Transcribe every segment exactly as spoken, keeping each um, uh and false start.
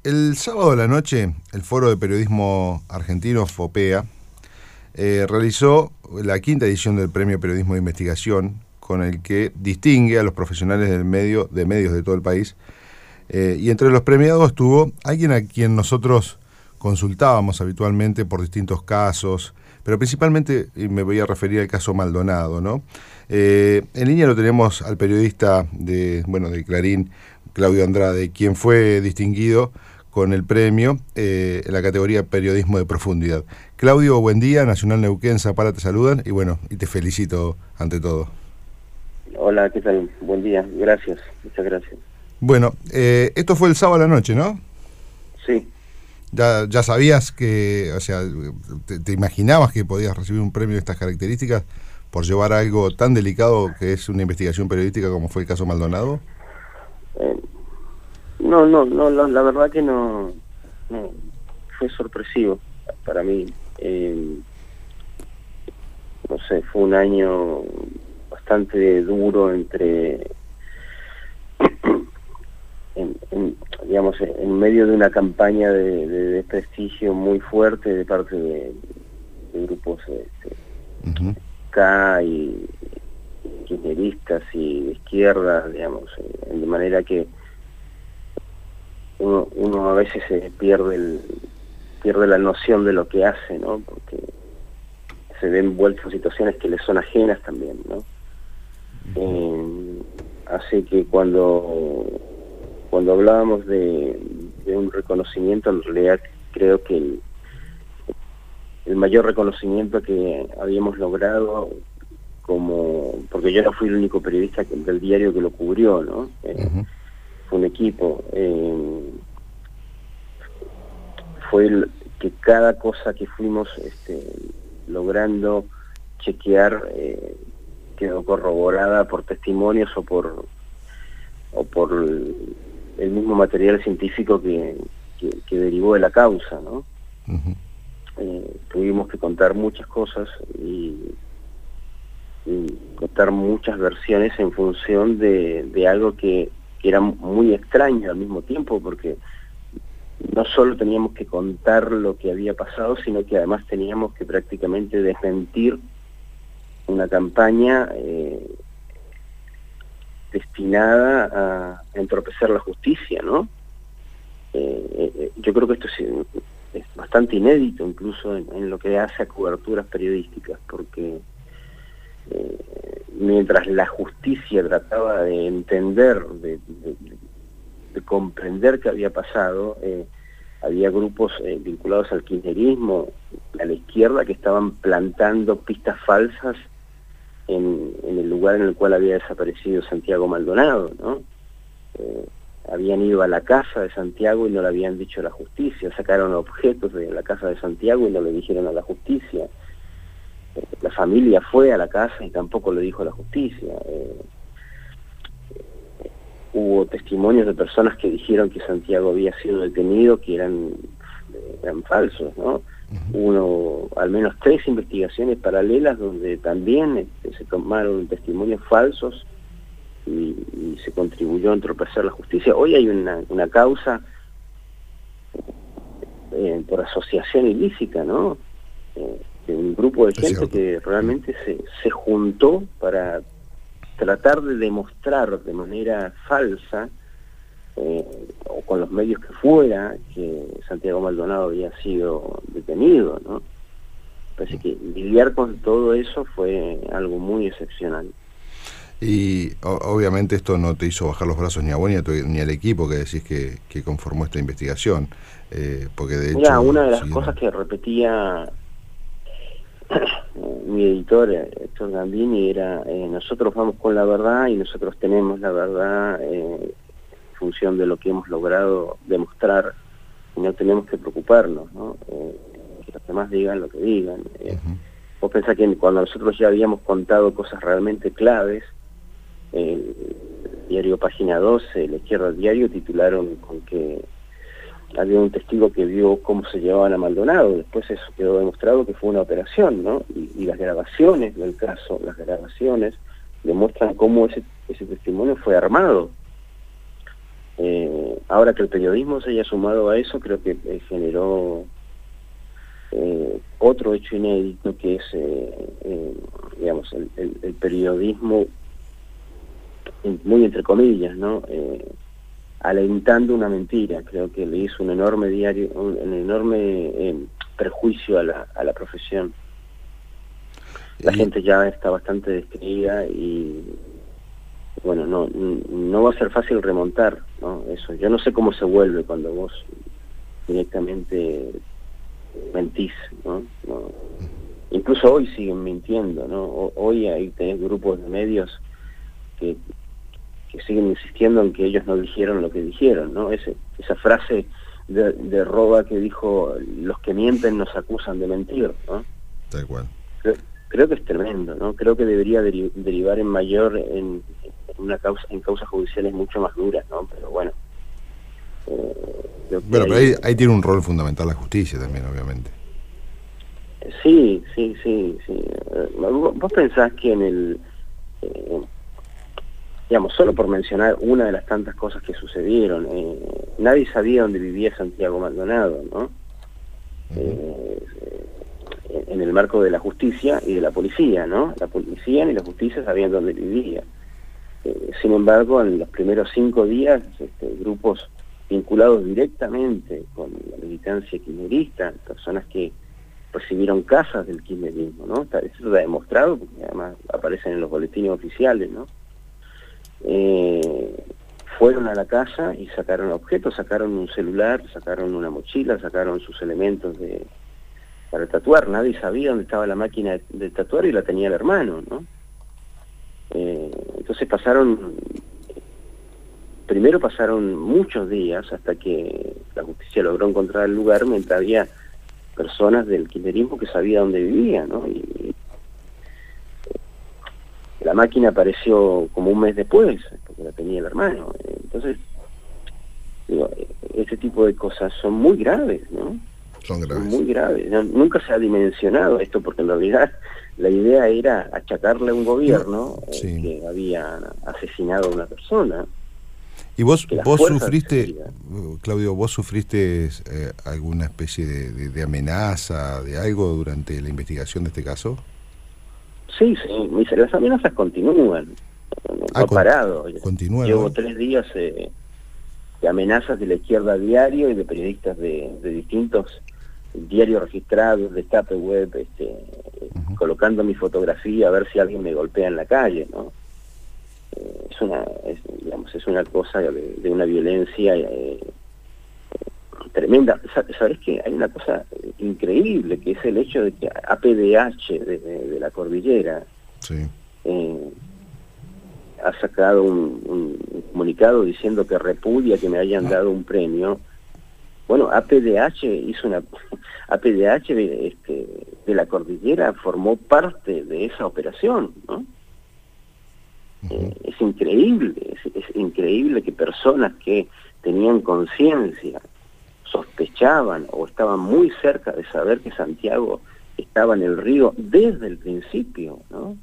El sábado a la noche, el Foro de Periodismo Argentino, FOPEA, eh, realizó la quinta edición del Premio Periodismo de Investigación, con el que distingue a los profesionales del medio, de medios de todo el país. Eh, y entre los premiados estuvo alguien a quien nosotros consultábamos habitualmente por distintos casos, pero principalmente y me voy a referir al caso Maldonado, ¿no? Eh, en línea lo tenemos al periodista de, bueno, de Clarín, Claudio Andrade, quien fue distinguido con el premio eh, en la categoría Periodismo de Profundidad. Claudio, buen día, Nacional Neuquén, Zapala te saludan y bueno, y te felicito ante todo. Hola, ¿qué tal? Buen día, gracias, muchas gracias. Bueno, eh, esto fue el sábado a la noche, ¿no? Sí. Ya, ya sabías que, o sea, te, te imaginabas que podías recibir un premio de estas características por llevar algo tan delicado que es una investigación periodística como fue el caso Maldonado. Eh, no, no, no, la, la verdad que no, no, fue sorpresivo para mí. Eh, no sé, fue un año bastante duro entre, en, en, digamos, en medio de una campaña de, de desprestigio muy fuerte de parte de, de grupos este, uh-huh. K y kirchneristas y de izquierda, digamos, eh, de manera que uno, uno a veces se pierde el, pierde la noción de lo que hace, ¿no? Porque se ve envuelto en situaciones que le son ajenas también, ¿no? Eh, así que cuando cuando hablábamos de, de un reconocimiento, en realidad creo que el, el mayor reconocimiento que habíamos logrado, como porque yo no fui el único periodista que, del diario que lo cubrió, ¿no? Eh, uh-huh. Fue un equipo. Eh, fue el, que cada cosa que fuimos este, logrando chequear eh, quedó corroborada por testimonios o por o por el, el mismo material científico que, que, que derivó de la causa, ¿no? Uh-huh. Eh, tuvimos que contar muchas cosas y, y contar muchas versiones en función de, de algo que, que era muy extraño al mismo tiempo, porque no solo teníamos que contar lo que había pasado, sino que además teníamos que prácticamente desmentir una campaña eh, destinada a entorpecer la justicia, ¿no? Eh, eh, yo creo que esto es, es bastante inédito incluso en, en lo que hace a coberturas periodísticas, porque eh, mientras la justicia trataba de entender, de, de, de comprender qué había pasado, eh, había grupos eh, vinculados al kirchnerismo, a la izquierda, que estaban plantando pistas falsas en, en el lugar en el cual había desaparecido Santiago Maldonado, ¿no? Eh, habían ido a la casa de Santiago y no le habían dicho a la justicia, sacaron objetos de la casa de Santiago y no le dijeron a la justicia. Eh, la familia fue a la casa y tampoco le dijo a la justicia. Eh, eh, hubo testimonios de personas que dijeron que Santiago había sido detenido, que eran, eran falsos, ¿no? Uno, al menos tres investigaciones paralelas donde también este, se tomaron testimonios falsos y, y se contribuyó a entorpecer la justicia. Hoy hay una, una causa eh, por asociación ilícita, ¿no? Eh, de un grupo de gente que realmente se, se juntó para tratar de demostrar de manera falsa Eh, o con los medios que fuera, que Santiago Maldonado había sido detenido, ¿no? Parece que lidiar con todo eso fue algo muy excepcional. Y o, obviamente esto no te hizo bajar los brazos ni a vos ni, a tu, ni al equipo que decís que, que conformó esta investigación, eh, porque de hecho... Mira, una de las si cosas no... que repetía mi editor, Héctor Gambini, era eh, nosotros vamos con la verdad y nosotros tenemos la verdad eh, función de lo que hemos logrado demostrar, y no tenemos que preocuparnos, ¿no? Eh, que los demás digan lo que digan. Eh, uh-huh. Vos pensás que cuando nosotros ya habíamos contado cosas realmente claves, eh, el diario Página doce, la izquierda del diario, titularon con que había un testigo que vio cómo se llevaban a Maldonado. Después eso quedó demostrado que fue una operación, ¿no? Y, y las grabaciones del caso, las grabaciones demuestran cómo ese, ese testimonio fue armado. Eh, ahora que el periodismo se haya sumado a eso, creo que eh, generó eh, otro hecho inédito, que es, eh, eh, digamos, el, el, el periodismo, muy entre comillas, ¿no? Eh, alentando una mentira. Creo que le hizo un enorme diario, un, un enorme eh, perjuicio a la, a la profesión. La y... gente ya está bastante descreída y bueno, no no va a ser fácil remontar, ¿no? Eso. Yo no sé cómo se vuelve cuando vos directamente mentís, ¿no? No. Incluso hoy siguen mintiendo, ¿no? Hoy hay tenés grupos de medios que que siguen insistiendo en que ellos no dijeron lo que dijeron, ¿no? Ese, esa frase de, de Roba que dijo, los que mienten nos acusan de mentir, ¿no? Tal cual. Creo, creo que es tremendo, ¿no? Creo que debería deri derivar en mayor, en, en una causa, en causas judiciales mucho más duras, ¿no? Pero bueno. Eh, bueno, pero ahí, ahí tiene un rol fundamental la justicia también, obviamente. Sí, sí, sí, sí. ¿Vos pensás que en el... Eh, digamos, solo por mencionar una de las tantas cosas que sucedieron, eh, nadie sabía dónde vivía Santiago Maldonado, ¿no? Uh-huh. eh, en el marco de la justicia y de la policía, ¿no? La policía y la justicia sabían dónde vivía. Eh, sin embargo, en los primeros cinco días, este, grupos vinculados directamente con la militancia kirchnerista, personas que recibieron casas del kirchnerismo, ¿no? Eso está demostrado, porque además aparecen en los boletines oficiales, ¿no? Eh, fueron a la casa y sacaron objetos, sacaron un celular, sacaron una mochila, sacaron sus elementos de para tatuar. Nadie sabía dónde estaba la máquina de, de tatuar y la tenía el hermano, ¿no? Eh, entonces pasaron, primero pasaron muchos días hasta que la justicia logró encontrar el lugar, mientras había personas del kirchnerismo que sabía dónde vivía, ¿no? Y, la máquina apareció como un mes después, porque la tenía el hermano. Entonces, digo, ese tipo de cosas son muy graves, ¿no? Son graves. Son muy graves. No, nunca se ha dimensionado esto, porque en realidad la idea era achacarle a un gobierno sí. eh, que había asesinado a una persona. ¿Y vos, vos sufriste, Claudio, vos sufriste eh, alguna especie de, de, de amenaza, de algo durante la investigación de este caso? Sí, sí, mis, las amenazas continúan, no ah, ha parado. Continúa, Llevo ¿no? tres días eh, de amenazas de la izquierda a diario y de periodistas de, de distintos diarios registrados, de Destape Web, este, uh-huh. colocando mi fotografía a ver si alguien me golpea en la calle, ¿no? Eh, es una, es, digamos, es una cosa de, de una violencia eh, tremenda. ¿Sabes qué? Hay una cosa increíble, que es el hecho de que A P D H de, de, de la Cordillera sí. eh, ha sacado un, un comunicado diciendo que repudia que me hayan ah. dado un premio. Bueno, A P D H hizo una... A P D H de, este, de la Cordillera formó parte de esa operación, ¿no? Uh-huh. eh, es increíble, es, es increíble que personas que tenían conciencia, sospechaban o estaban muy cerca de saber que Santiago estaba en el río desde el principio, ¿no?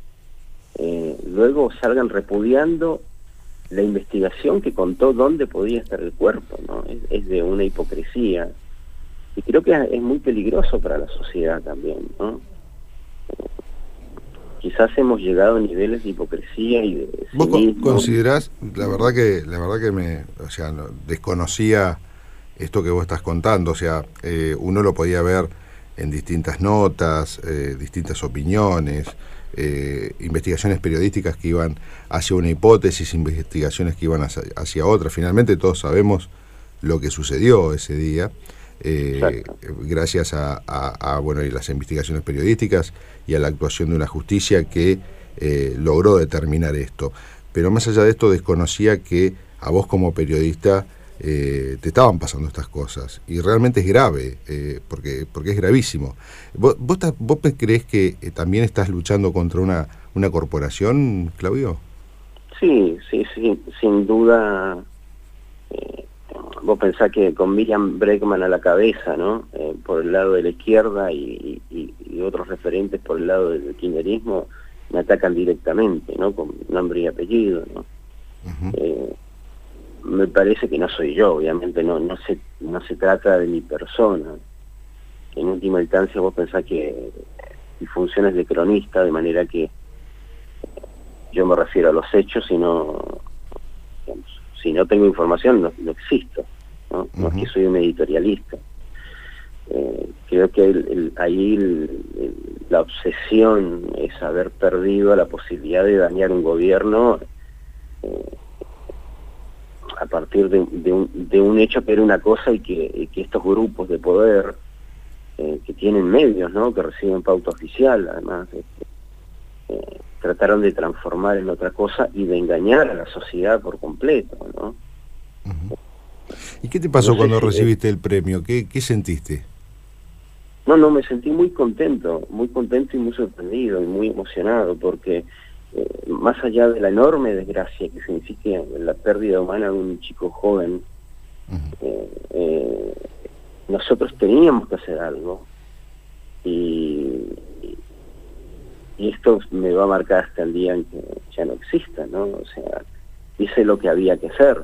Eh, luego salgan repudiando la investigación que contó dónde podía estar el cuerpo, ¿no? Es, es de una hipocresía, y creo que es muy peligroso para la sociedad también, ¿no? Eh, quizás hemos llegado a niveles de hipocresía y de ¿Vos cinismo. Considerás, la verdad que la verdad que me, o sea, no, desconocía esto que vos estás contando, o sea, eh, uno lo podía ver en distintas notas, eh, distintas opiniones, eh, investigaciones periodísticas que iban hacia una hipótesis, investigaciones que iban hacia, hacia otra. Finalmente todos sabemos lo que sucedió ese día, eh, gracias a, a, a bueno, y las investigaciones periodísticas y a la actuación de una justicia que eh, logró determinar esto. Pero más allá de esto, desconocía que a vos como periodista Eh, te estaban pasando estas cosas, y realmente es grave, eh, porque porque es gravísimo. ¿Vos, vos, vos creés que eh, también estás luchando contra una, una corporación, Claudio? Sí, sí, sí, sin duda. Eh, vos pensás que con Miriam Bregman a la cabeza, ¿no? Eh, por el lado de la izquierda y, y, y otros referentes por el lado del kirchnerismo me atacan directamente, ¿no? Con nombre y apellido, ¿no? Uh-huh. eh, me parece que no soy yo, obviamente no no se no se trata de mi persona. En última instancia vos pensás que mi función es de cronista, de manera que yo me refiero a los hechos y no, digamos, si no tengo información no, no existo, ¿no? No es que soy un editorialista. Eh, creo que el, el, ahí el, el, la obsesión es haber perdido la posibilidad de dañar un gobierno eh, a partir de, de, un, de un hecho que era una cosa y que, y que estos grupos de poder eh, que tienen medios, ¿no?, que reciben pauta oficial, además, este, eh, trataron de transformar en otra cosa y de engañar a la sociedad por completo, ¿no? Uh-huh. ¿Y qué te pasó no sé cuando si recibiste es... el premio? ¿Qué, qué sentiste? No, no, me sentí muy contento, muy contento y muy sorprendido y muy emocionado, porque eh, más allá de la enorme desgracia que significa la pérdida humana de un chico joven, uh-huh. eh, eh, nosotros teníamos que hacer algo, y, y esto me va a marcar hasta el día en que ya no exista, ¿no? O sea, hice lo que había que hacer.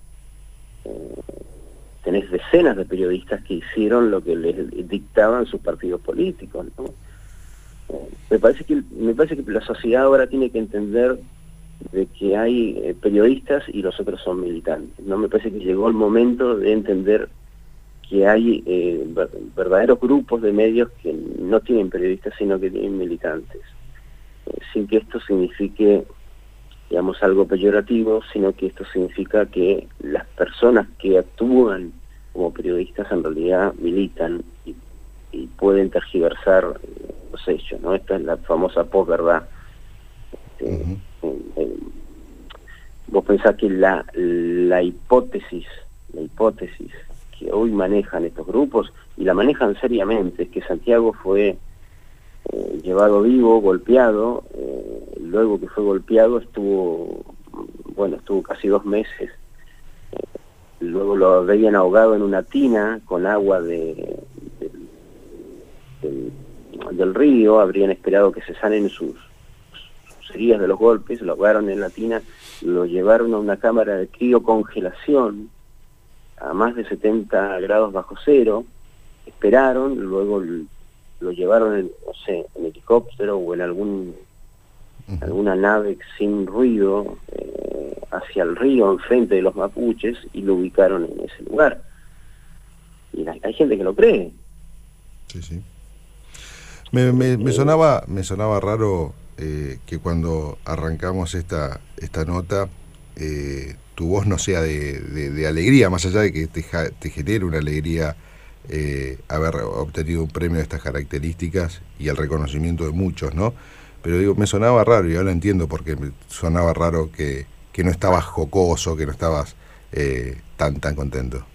Eh, tenés decenas de periodistas que hicieron lo que les dictaban sus partidos políticos, ¿no? Eh, me parece que me parece que la sociedad ahora tiene que entender de que hay eh, periodistas y los otros son militantes, ¿no? Me parece que llegó el momento de entender que hay eh, ver, verdaderos grupos de medios que no tienen periodistas, sino que tienen militantes, eh, sin que esto signifique, digamos, algo peyorativo, sino que esto significa que las personas que actúan como periodistas en realidad militan y, y pueden tergiversar eh, los hechos, ¿no? Esta es la famosa posverdad. Este, uh-huh. eh, eh, vos pensás que la, la hipótesis, la hipótesis que hoy manejan estos grupos, y la manejan seriamente, es que Santiago fue Eh, llevado vivo, golpeado, eh, luego que fue golpeado estuvo, bueno, estuvo casi dos meses, eh, luego lo habían ahogado en una tina con agua de, de, de, del río, habrían esperado que se sanen sus, sus heridas de los golpes, lo ahogaron en la tina, lo llevaron a una cámara de criocongelación a más de setenta grados bajo cero, esperaron, luego el, lo llevaron en, no sé, en helicóptero o en algún uh-huh. alguna nave sin ruido eh, hacia el río enfrente de los mapuches y lo ubicaron en ese lugar. Y hay, hay gente que lo cree. Sí, sí. Me, me, me sonaba me sonaba raro eh, que cuando arrancamos esta esta nota eh, tu voz no sea de, de, de alegría, más allá de que te, te genere una alegría Eh, haber obtenido un premio de estas características y el reconocimiento de muchos, ¿no? Pero digo, me sonaba raro, y ahora entiendo por qué me sonaba raro que, que no estabas jocoso, que no estabas eh, tan tan contento.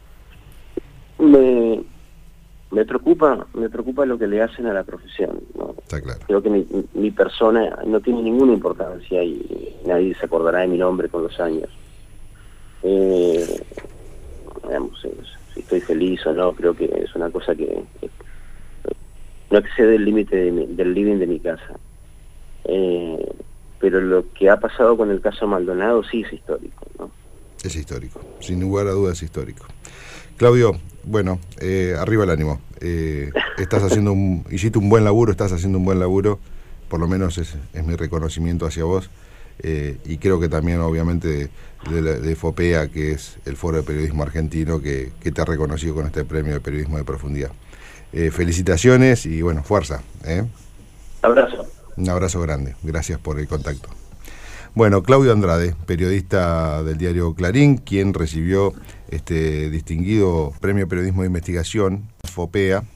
Me, me preocupa me preocupa lo que le hacen a la profesión, ¿no? Está claro. Creo que mi, mi persona no tiene ninguna importancia y nadie se acordará de mi nombre con los años. Eh, digamos, es, si estoy feliz o no, creo que es una cosa que, que no excede el límite de del living de mi casa. Eh, pero lo que ha pasado con el caso Maldonado sí es histórico, ¿no? Es histórico, sin lugar a dudas es histórico. Claudio, bueno, eh, arriba el ánimo. Eh, estás haciendo un, hiciste un buen laburo, estás haciendo un buen laburo, por lo menos es, es mi reconocimiento hacia vos. Eh, y creo que también obviamente de, de, de FOPEA, que es el Foro de Periodismo Argentino, que, que te ha reconocido con este premio de periodismo de profundidad. Eh, felicitaciones y bueno, fuerza. ¿eh? Abrazo. Un abrazo grande, gracias por el contacto. Bueno, Claudio Andrade, periodista del diario Clarín, quien recibió este distinguido premio de periodismo de investigación, FOPEA,